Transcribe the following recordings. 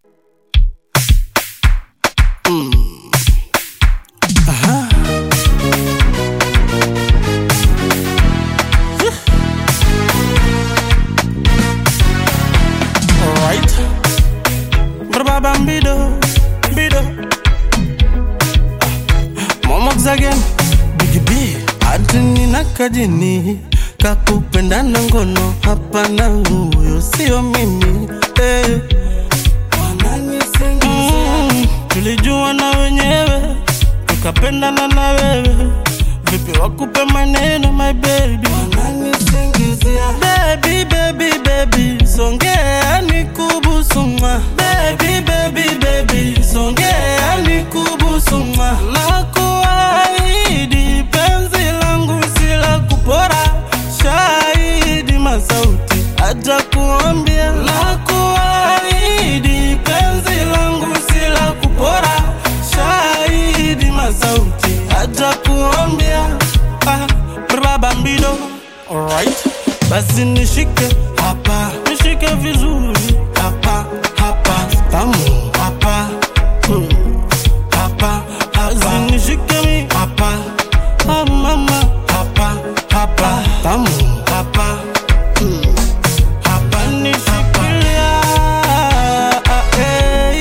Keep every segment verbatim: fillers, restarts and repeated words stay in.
Mm. Aha. Yeah. Alright. Brababam bido, bido. Ah. Momox again. Biggie B. Adini na kajini. Kakupenda na ngono. Hapana huyo sio mimi. Eh. Mm, tulijua na wenyewe, tukapendana na wewe. Vipi wakupe maneno my baby? Baby, baby, baby, songea nikubusuma. Baby, baby, baby, songea nikubusuma. Nakuahidi penzi langu si la kupora. Shahidi masauti aja kuambia. Nakuahidi penzi langu si la kupora. Shahidi masauti aja kuambia. Ah, brabambido. Alright. Basi nishike hapa, nishike vizuri hapa, hapa, tamu hapa, hmm. Hapa, basi nishike mi hapa, ah mama hapa, hapa, tamu hapa, hmm. Hapa nishikilia, ah, eh,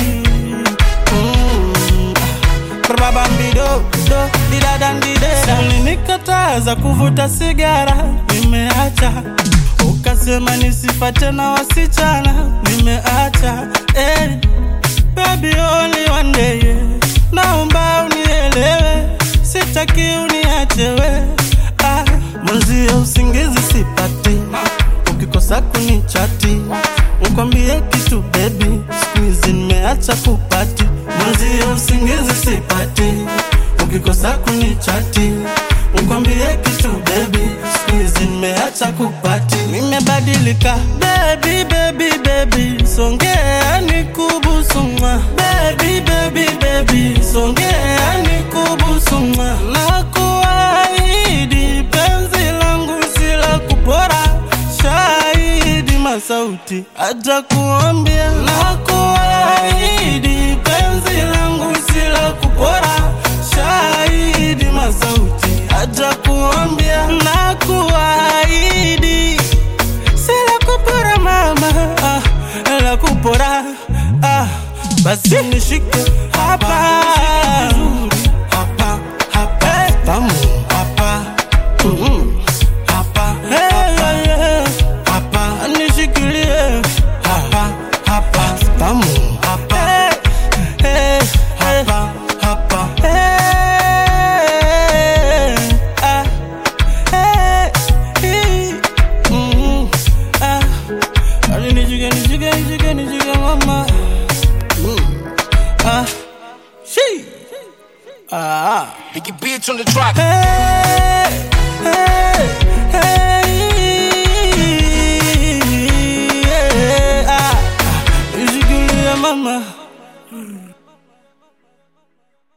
hmm. Brabambido, do, didadandide. Ulinikataza kuvuta sigara, nimeacha. Ukasema nisifate na wasichana, nimeacha. Eh, baby only one day, yeah. Naomba unielewe, sitaki uniache we. Ah, mwenzio usingizi sipati, ukikosa kunichati. Ukwambie kitu baby, siku hizi nimeacha kupati. Mwenzio usingizi sipati, ukikosa kunichati. Ukwambie kitu baby, siku hizi nimeacha kupati. Nimebadilika baby, baby, baby, songea nikubusuma. Baby, baby, baby, songea nikubusuma. Nakuahidi penzi langu si la kupora. Shahidi masauti aja kuambia. Nakuahidi penzi langu si la kupora. Shahidi masauti aja kuambia. Nakuahidi si la kupora mama, ah, la kupora. Ah, basi nishike hapa, hapa, hapa, tamu hapa, mm, hapa, hey, yeah, yeah. Hapa nishikilie hapa, hapa, tamu hapa, hey, hey, hapa, hapa, hey, ah, hey, hey, mm, ah. Ali nijige, nijige, nijige, nijige mama. Mm. Ah, she. Ah, Biggie bitch on the track. Hey, hey.